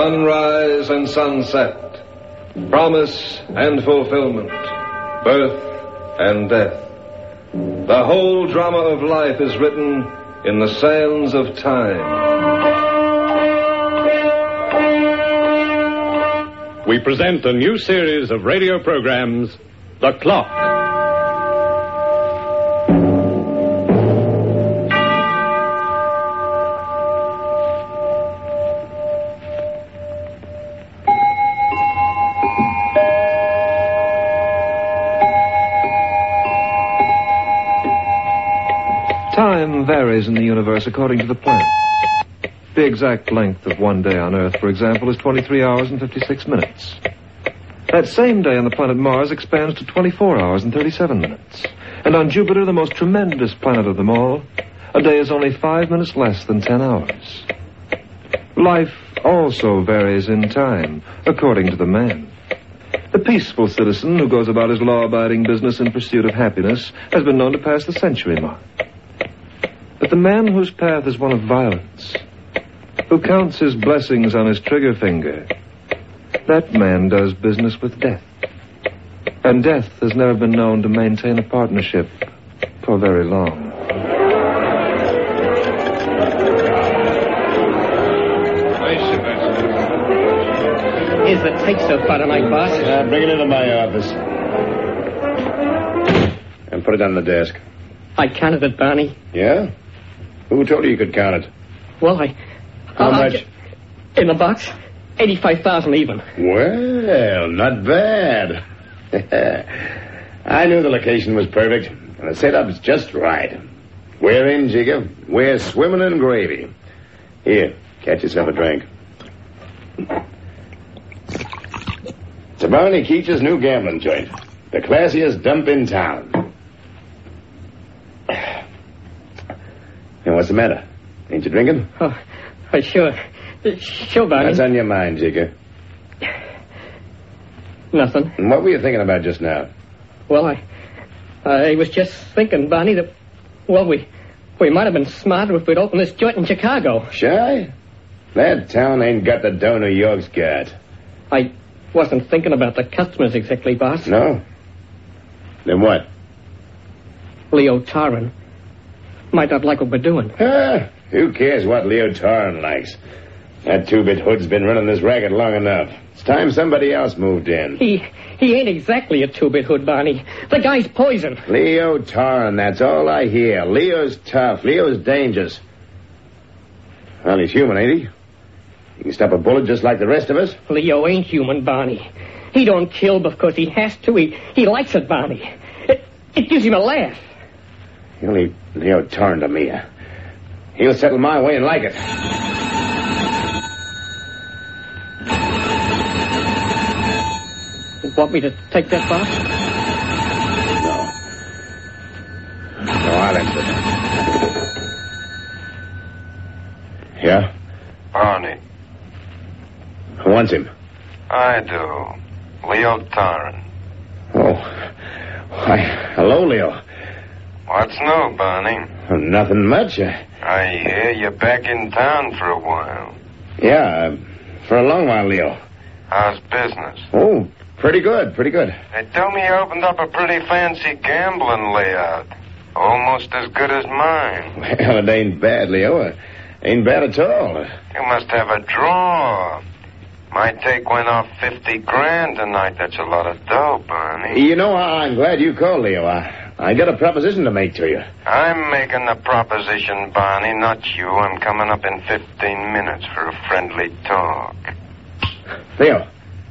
sunrise and sunset, promise and fulfillment, birth and death. The whole drama of life is written in the sands of time. We present a new series of radio programs, The Clock. Time varies in the universe according to the planet. The exact length of one day on Earth, for example, is 23 hours and 56 minutes. That same day on the planet Mars expands to 24 hours and 37 minutes. And on Jupiter, the most tremendous planet of them all, a day is only 5 minutes less than 10 hours. Life also varies in time, according to the man. The peaceful citizen who goes about his law-abiding business in pursuit of happiness has been known to pass the century mark. But the man whose path is one of violence, who counts his blessings on his trigger finger, that man does business with death. And death has never been known to maintain a partnership for very long. Here's the tape so far tonight, boss. Bring it into my office. And put it on the desk. I counted it, Barney. Yeah? Who told you could count it? Well, How much? In the box, 85,000 even. Well, not bad. I knew the location was perfect, and the setup's just right. We're in, Jigger. We're swimming in gravy. Here, catch yourself a drink. It's a Barney Keach's new gambling joint. The classiest dump in town. And what's the matter? Ain't you drinking? Oh, sure. Sure, Barney. What's on your mind, Jigger? Nothing. And what were you thinking about just now? Well, I was just thinking, Barney, that, well, we might have been smarter if we'd opened this joint in Chicago. Shy? That town ain't got the dough New York's got. I wasn't thinking about the customers exactly, boss. No? Then what? Leo Tarrin might not like what we're doing. Who cares what Leo Tarrin likes? That two-bit hood's been running this racket long enough. It's time somebody else moved in. He ain't exactly a two-bit hood, Barney. The guy's poison. Leo Tarrin, that's all I hear. Leo's tough. Leo's dangerous. Well, he's human, ain't he? He can stop a bullet just like the rest of us. Leo ain't human, Barney. He don't kill because he has to. He likes it, Barney. It gives him a laugh. He'll leave Leo Tarrin to me. He'll settle my way and like it. Want me to take that, boss? No, I'll answer it. Yeah? Barney. Who wants him? I do. Leo Tarrin. Oh. Why, hello, Leo. What's new, Barney? Oh, nothing much. I hear you're back in town for a while. Yeah, for a long while, Leo. How's business? Oh, pretty good, pretty good. They tell me you opened up a pretty fancy gambling layout. Almost as good as mine. Well, it ain't bad, Leo. Ain't bad at all. You must have a draw. My take went off 50 grand tonight. That's a lot of dough, Barney. You know, I'm glad you called, Leo. I got a proposition to make to you. I'm making the proposition, Barney, not you. I'm coming up in 15 minutes for a friendly talk. Leo.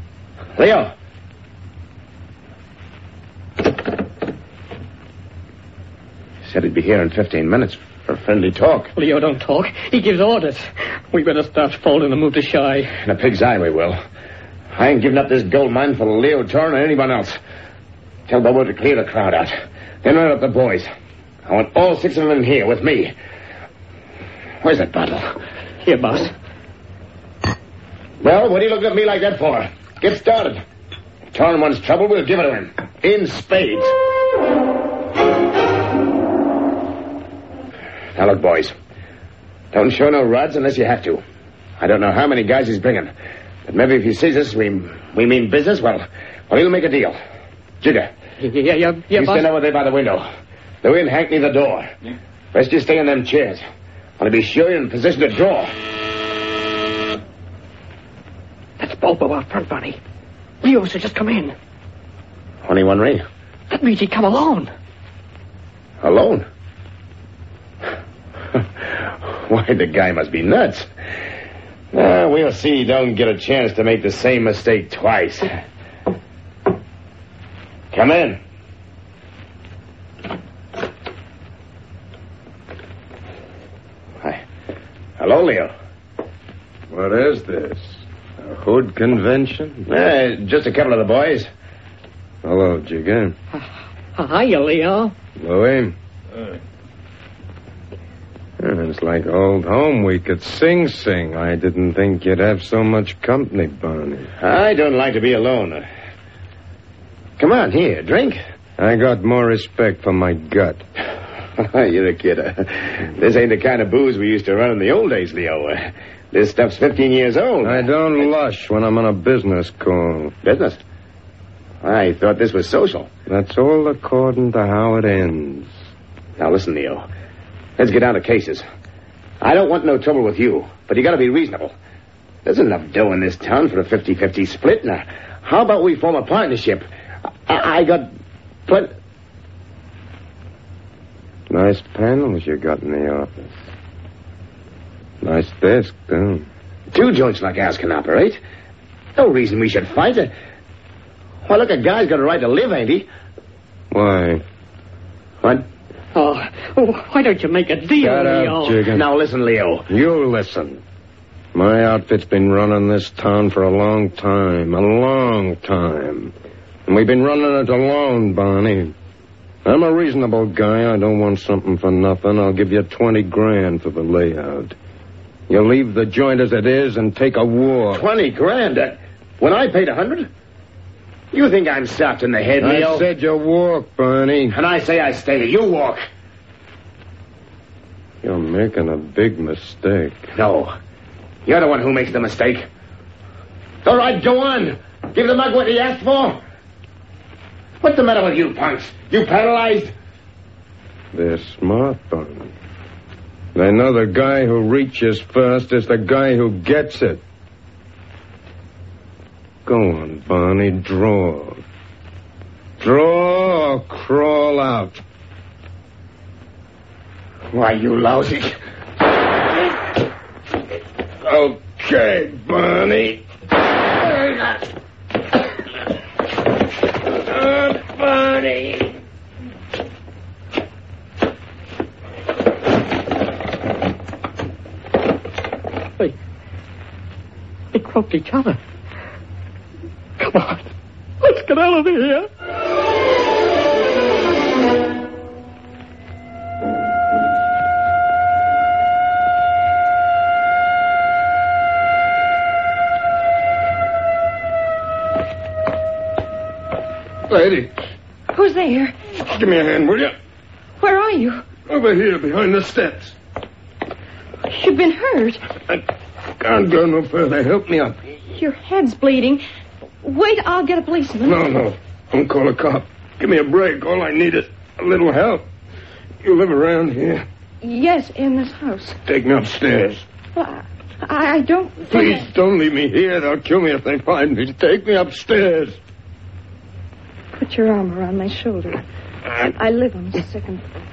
Said he'd be here in 15 minutes for friendly talk. Leo don't talk. He gives orders. We better start folding and move to Shy. In a pig's eye we will. I ain't giving up this gold mine for Leo Tarrin or anyone else. Tell Bobo to clear the crowd out. Then round up the boys. I want all 6 of them in here with me. Where's that bottle? Here, boss. Well, what are you looking at me like that for? Get started. If Tarrin wants trouble, we'll give it to him. In spades. Now, look, boys. Don't show no rods unless you have to. I don't know how many guys he's bringing. But maybe if he sees us, we mean business, well, he'll make a deal. Jigger. Yeah, You boss. stand over there by the window. Louis and Hank near the door. Best you stay in them chairs. Want to be sure you're in position to draw. That's Bulbo out front, Barney. Leo's had just come in. Only one ring. That means he come alone. Alone? Why, the guy must be nuts. We'll see he don't get a chance to make the same mistake twice. Come in. Hi. Hello, Leo. What is this? A hood convention? Just a couple of the boys. Hello, Jigger. Hiya, Leo. Louis. It's like old home week at Sing Sing. I didn't think you'd have so much company, Barney. I don't like to be alone. Come on, here, drink. I got more respect for my gut. You're a kid. This ain't the kind of booze we used to run in the old days, Leo. This stuff's 15 years old. I don't lush when I'm on a business call. Business? I thought this was social. That's all according to how it ends. Now, listen, Leo. Let's get down to cases. I don't want no trouble with you, but you gotta be reasonable. There's enough dough in this town for a 50-50 split. Now, how about we form a partnership? I got... But... Nice panels you got in the office. Nice desk, too. 2 joints like ours can operate. No reason we should fight. Well, look, a guy's got a right to live, ain't he? Why? What? Oh, why don't you make a deal, Shut Leo? up, Jigger. Now, listen, Leo. You listen. My outfit's been running this town for a long time. And we've been running it alone, Barney. I'm a reasonable guy. I don't want something for nothing. I'll give you 20 grand for the layout. You leave the joint as it is and take a walk. 20 grand? When I paid 100? You think I'm soft in the head, Leo? I said you walk, Barney. And I say I stay. You walk. You're making a big mistake. No. You're the one who makes the mistake. All right, go on. Give the mug what he asked for. What's the matter with you, punks? You paralyzed? They're smart, Barney. They know the guy who reaches first is the guy who gets it. Go on, Barney, draw. Draw or crawl out. Why, you lousy... Okay, Barney. Barney. They croaked each other. Come on. Let's get out of here. Lady, Who's there? give me a hand, will you? Where are you? Over here, behind the steps. You've been hurt. I can't go no further. Help me up. Your head's bleeding. Wait, I'll get a policeman. No. Don't call a cop. Give me a break. All I need is a little help. You live around here. Yes, in this house. Take me upstairs. Well, I don't... Please, don't leave me here. They'll kill me if they find me. Take me upstairs. Put your arm around my shoulder. I live on the second floor.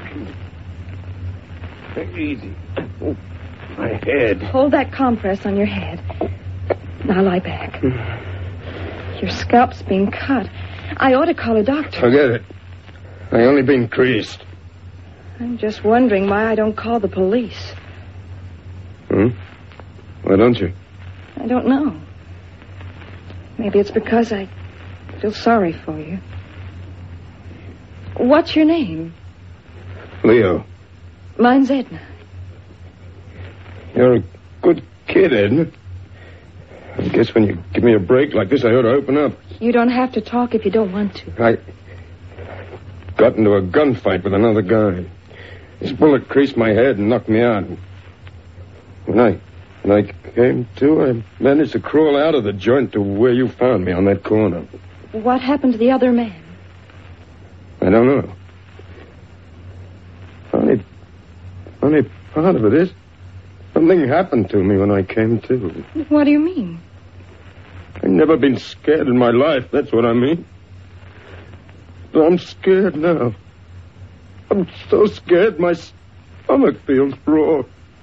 Take it easy. Oh, my head. Hold that compress on your head. Now lie back. Your scalp's being cut. I ought to call a doctor. Forget it. I only been creased. I'm just wondering why I don't call the police. Why don't you? I don't know. Maybe it's because I feel sorry for you. What's your name? Leo. Mine's Edna. You're a good kid, Edna. I guess when you give me a break like this, I ought to open up. You don't have to talk if you don't want to. I got into a gunfight with another guy. His bullet creased my head and knocked me out. When I When I came to, I managed to crawl out of the joint to where you found me on that corner. What happened to the other man? I don't know. Funny part of it is something happened to me when I came to. What do you mean? I've never been scared in my life, that's what I mean. But I'm scared now. I'm so scared my stomach feels raw.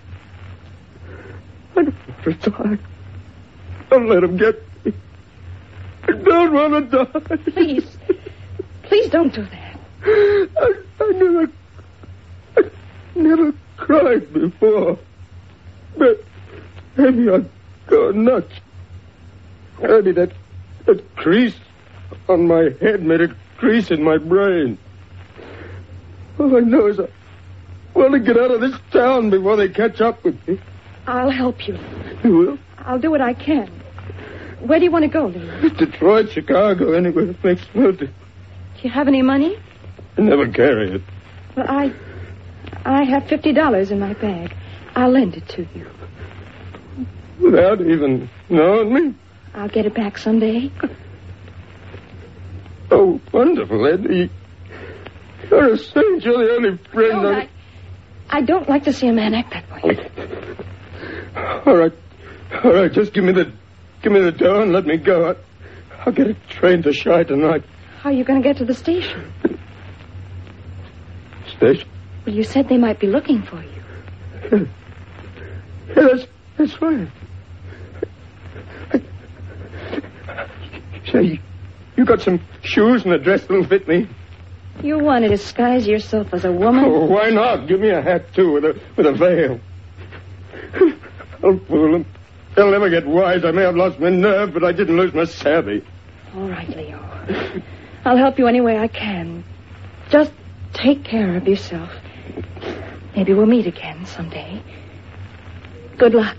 I don't want to die. Don't let him get me. I don't want to die. Please don't do that. I never cried before. But maybe I'd go nuts. Maybe that crease on my head made a crease in my brain. All I know is I want to get out of this town before they catch up with me. I'll help you. You will? I'll do what I can. Where do you want to go, Leo? Detroit, Chicago, anywhere that makes money. Do you have any money? I never carry it. Well, I have $50 in my bag. I'll lend it to you. Without even knowing me? I'll get it back someday. Oh, wonderful, Eddie. You're a saint. You're the only friend No, I don't like to see a man act that way. All right. Just give me the dough and let me go. I'll get a train to Chi tonight. How are you going to get to the station? Station? Well, you said they might be looking for you. Yeah, that's fine. Say, you got some shoes and a dress that'll fit me? You want to disguise yourself as a woman? Oh, why not? Give me a hat, too, with a veil. I'll fool them. They'll never get wise. I may have lost my nerve, but I didn't lose my savvy. All right, Leo. I'll help you any way I can. Just take care of yourself. Maybe we'll meet again someday. Good luck.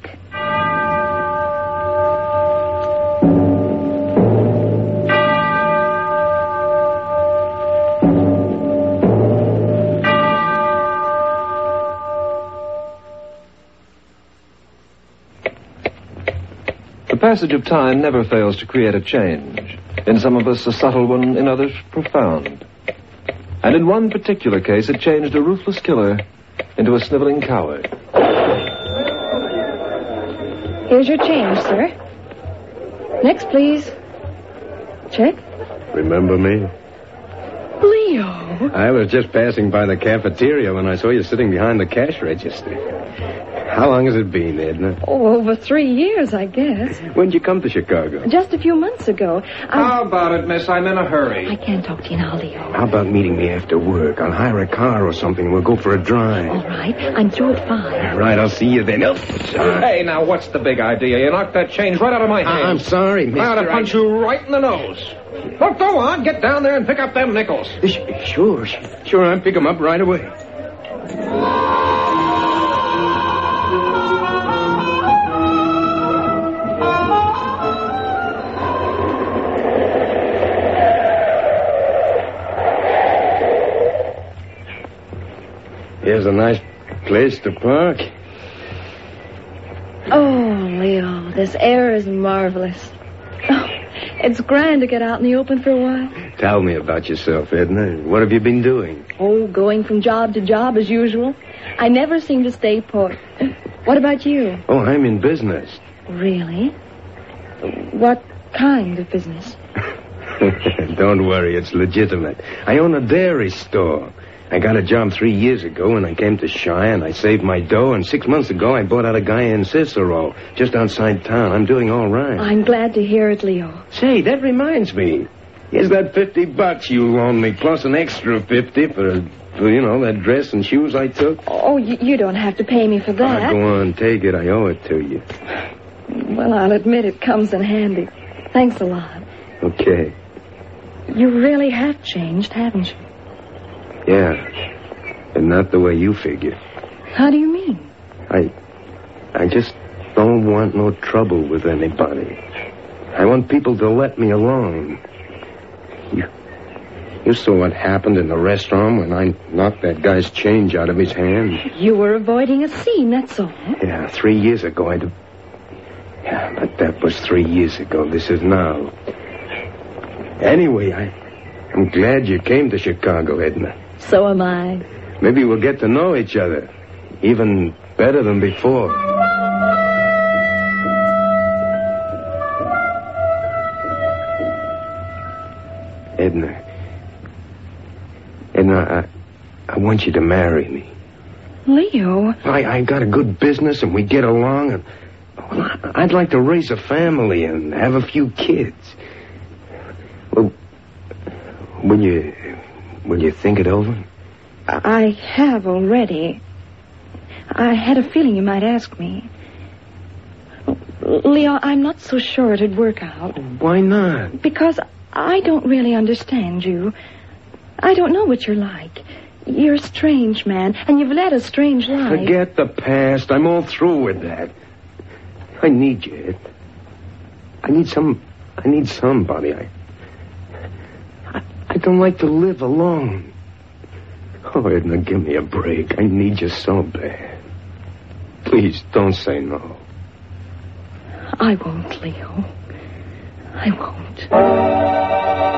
The passage of time never fails to create a change. In some of us, a subtle one, in others, profound. And in one particular case, it changed a ruthless killer into a sniveling coward. Here's your change, sir. Next, please. Check. Remember me? Leo. I was just passing by the cafeteria when I saw you sitting behind the cash register. How long has it been, Edna? Oh, over 3 years, I guess. When'd you come to Chicago? Just a few months ago. How about it, miss? I'm in a hurry. I can't talk to you now, Leo. How about meeting me after work? I'll hire a car or something. We'll go for a drive. All right. I'm through at 5. Right, I'll see you then. Oh, Hey, now, what's the big idea? You knocked that change right out of my hand. I'm sorry, mister. I ought to punch you right in the nose. Look, go on. Get down there and pick up them nickels. Sure. I'll pick them up right away. Here's a nice place to park. Oh, Leo, this air is marvelous. Oh, it's grand to get out in the open for a while. Tell me about yourself, Edna. What have you been doing? Oh, going from job to job as usual. I never seem to stay put. What about you? Oh, I'm in business. Really? What kind of business? Don't worry, it's legitimate. I own a dairy store. I got a job 3 years ago, and I came to Chi, and I saved my dough, and 6 months ago I bought out a guy in Cicero, just outside town. I'm doing all right. I'm glad to hear it, Leo. Say, that reminds me. Here's that $50 you loaned me, plus an extra 50 for that dress and shoes I took. Oh, you don't have to pay me for that. Go on, take it. I owe it to you. Well, I'll admit it comes in handy. Thanks a lot. Okay. You really have changed, haven't you? Yeah, and not the way you figure. How do you mean? I just don't want no trouble with anybody. I want people to let me alone. You saw what happened in the restaurant when I knocked that guy's change out of his hand. You were avoiding a scene, that's all. Yeah, 3 years ago, Yeah, but that was 3 years ago. This is now. Anyway, I'm glad you came to Chicago, Edna. So am I. Maybe we'll get to know each other. Even better than before. Edna, I want you to marry me. Leo. I got a good business and we get along. And I'd like to raise a family and have a few kids. Well, will you think it over? I have already. I had a feeling you might ask me. Leo, I'm not so sure it'd work out. Why not? Because I don't really understand you. I don't know what you're like. You're a strange man, and you've led a strange life. Forget the past. I'm all through with that. I need you, Ed. I need somebody. I don't like to live alone. Oh, Edna, give me a break. I need you so bad. Please, don't say no. I won't, Leo. I won't.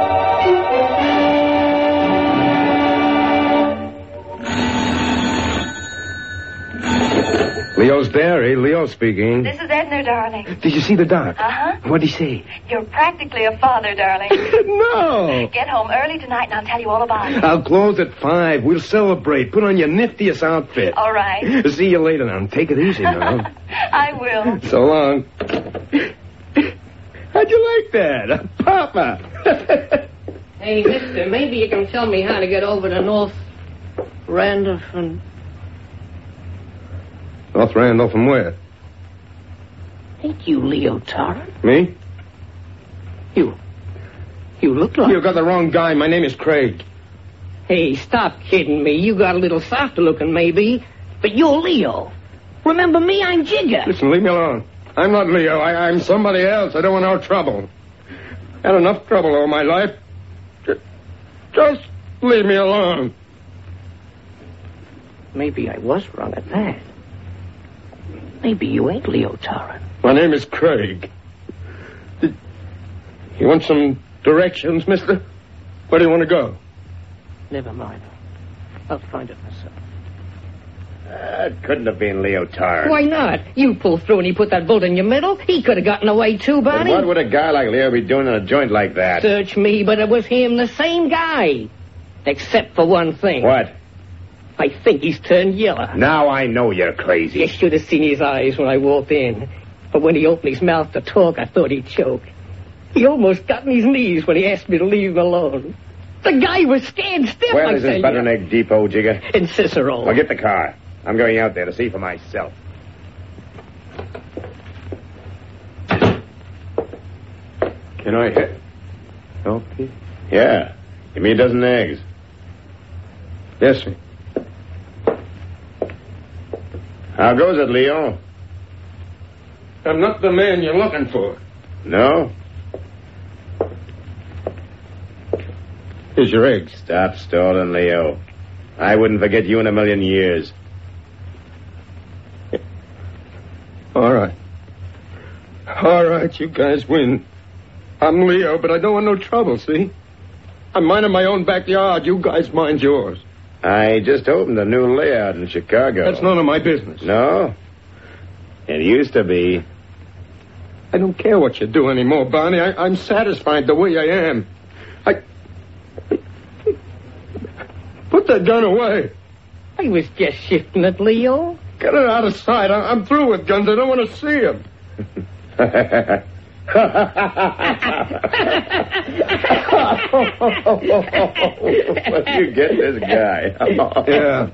Leo's there, eh? Leo speaking. This is Edna, darling. Did you see the doc? Uh-huh. What'd he say? You're practically a father, darling. No! Get home early tonight and I'll tell you all about it. I'll close at 5. We'll celebrate. Put on your niftiest outfit. All right. See you later now. Take it easy now. I will. So long. How'd you like that? Papa. Hey, mister, maybe you can tell me how to get over to North Randolph and... North Randolph from where? Ain't you Leo Tarrant? Me? You look like... You got the wrong guy. My name is Craig. Hey, stop kidding me. You got a little softer looking, maybe. But you're Leo. Remember me? I'm Jigger. Listen, leave me alone. I'm not Leo. I'm somebody else. I don't want no trouble. Had enough trouble all my life. Just leave me alone. Maybe I was wrong at that. Maybe you ain't Leo Tarrant. My name is Craig. You want some directions, mister? Where do you want to go? Never mind. I'll find it myself. It couldn't have been Leo Tarrant. Why not? You pulled through and he put that bolt in your middle. He could have gotten away too, But Barney. what would a guy like Leo be doing in a joint like that? Search me, but it was him, the same guy. Except for one thing. What? I think he's turned yellow. Now I know you're crazy. You should have seen his eyes when I walked in. But when he opened his mouth to talk, I thought he'd choke. He almost got on his knees when he asked me to leave him alone. The guy was scared stiff. Where I is this butter and egg depot, Jigger? In Cicero. Well, get the car. I'm going out there to see for myself. Can I help you? Yeah. Give me a dozen eggs. Yes, sir. How goes it, Leo? I'm not the man you're looking for. No? Here's your eggs. Stop stalling, Leo. I wouldn't forget you in a million years. All right. All right, you guys win. I'm Leo, but I don't want no trouble, see? I'm minding my own backyard. You guys mind yours. I just opened a new layout in Chicago. That's none of my business. No? It used to be. I don't care what you do anymore, Barney. I'm satisfied the way I am. Put that gun away. I was just shifting it, Leo. Get it out of sight. I'm through with guns. I don't want to see them. Where you get this guy? Yeah.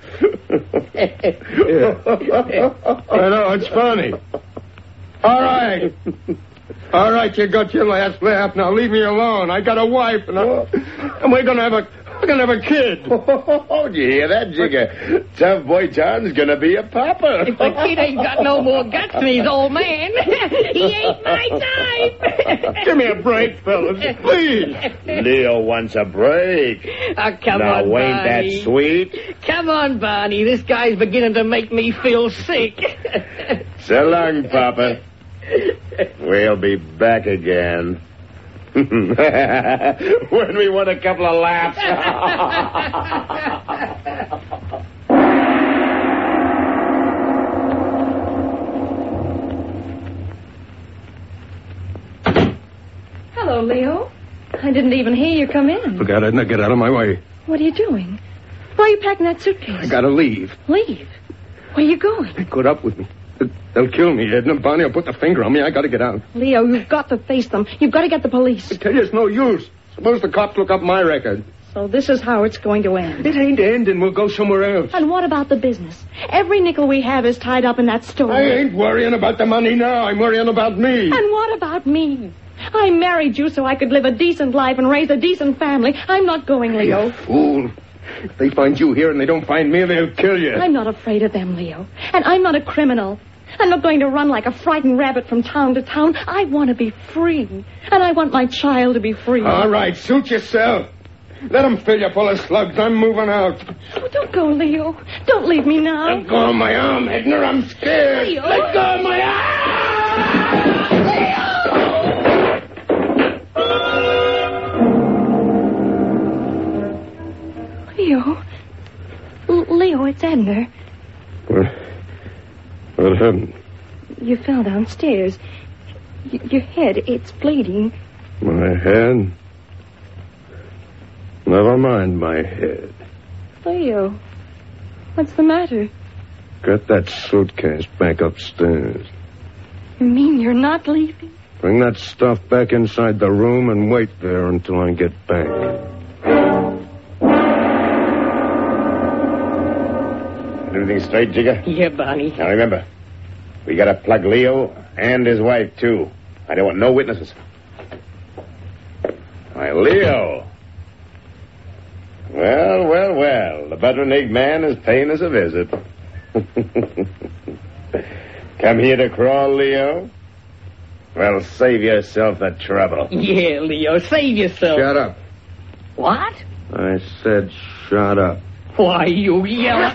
I know, it's funny. All right. All right, you got your last laugh. Now leave me alone. I got a wife, and we're gonna have a kid. Oh, you hear that, Jigger? Tough boy John's gonna be a papa. If the kid ain't got no more guts than his old man, he ain't my type. Give me a break, fellas, please. Leo wants a break. Oh, come now, on, ain't Barney. that sweet? Come on, Barney. This guy's beginning to make me feel sick. So long, Papa. We'll be back again. When we want a couple of laughs. Hello, Leo. I didn't even hear you come in. Look at it, now get out of my way. What are you doing? Why are you packing that suitcase? I gotta leave. Leave? Where are you going? They put up with me. They'll kill me, Edna. Bonnie will put the finger on me. I gotta get out. Leo, you've got to face them. You've got to get the police. I tell you, it's no use. Suppose the cops look up my record. So this is how it's going to end. It ain't ending. We'll go somewhere else. And what about the business? Every nickel we have is tied up in that store. I ain't worrying about the money now. I'm worrying about me. And what about me? I married you so I could live a decent life and raise a decent family. I'm not going, Leo. You fool. If they find you here and they don't find me, they'll kill you. I'm not afraid of them, Leo. And I'm not a criminal. I'm not going to run like a frightened rabbit from town to town. I want to be free. And I want my child to be free. All right, suit yourself. Let them fill you full of slugs. I'm moving out. Oh, don't go, Leo. Don't leave me now. Let go of my arm, Edna. I'm scared. Leo. Let go of my arm! Leo, it's Edna. What happened? You fell downstairs. Your head, it's bleeding. My head? Never mind my head. Leo, what's the matter? Get that suitcase back upstairs. You mean you're not leaving? Bring that stuff back inside the room and wait there until I get back. Everything straight, Jigger? Yeah, Barney. Now remember, we gotta plug Leo and his wife, too. I don't want no witnesses. Why, Leo. Well. The Butterneg man is paying us a visit. Come here to crawl, Leo? Well, save yourself the trouble. Yeah, Leo, save yourself. Shut up. What? I said shut up. Why, you yell.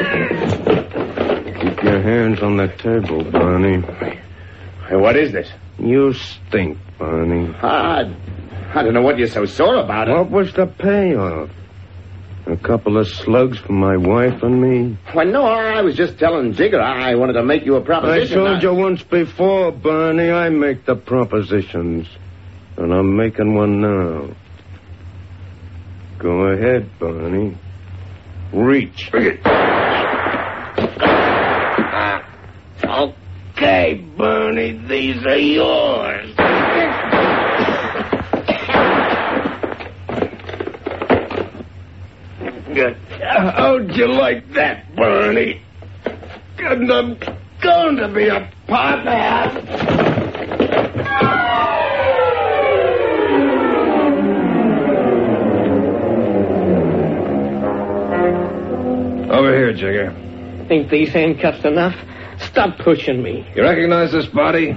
Keep your hands on the table, Barney. Hey, what is this? You stink, Barney. I don't know what you're so sore about. What was the payoff? A couple of slugs for my wife and me? Well, no, I was just telling Jigger I wanted to make you a I proposition. told you once before, Barney, I make the propositions. And I'm making one now. Go ahead, Barney. Reach. Okay, Barney, these are yours. Good. How'd you like that, Barney? And I'm going to be a partner. Over here, Jigger. Think these handcuffs enough? Stop pushing me. You recognize this body?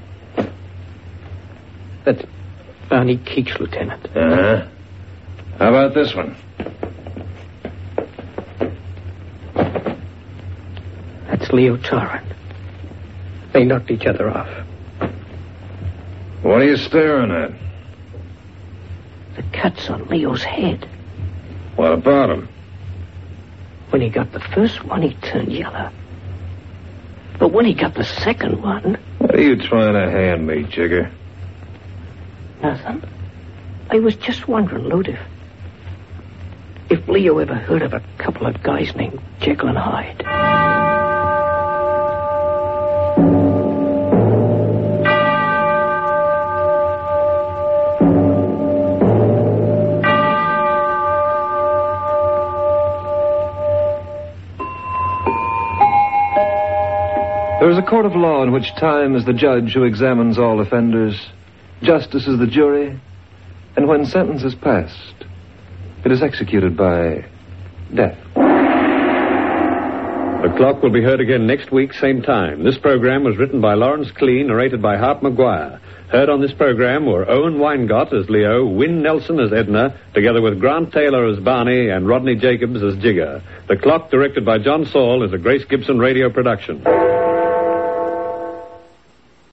That's Barney Keach, Lieutenant. Uh-huh. How about this one? That's Leo Torrent. They knocked each other off. What are you staring at? The cuts on Leo's head. What about him? When he got the first one, he turned yellow. But when he got the second one... What are you trying to hand me, Jigger? Nothing. I was just wondering, Lute, if Leo ever heard of a couple of guys named Jekyll and Hyde. There is a court of law in which time is the judge who examines all offenders, justice is the jury, and when sentence is passed, it is executed by death. The Clock will be heard again next week, same time. This program was written by Lawrence Clean, narrated by Hart McGuire. Heard on this program were Owen Weingott as Leo, Wynne Nelson as Edna, together with Grant Taylor as Barney and Rodney Jacobs as Jigger. The Clock, directed by John Saul, is a Grace Gibson radio production.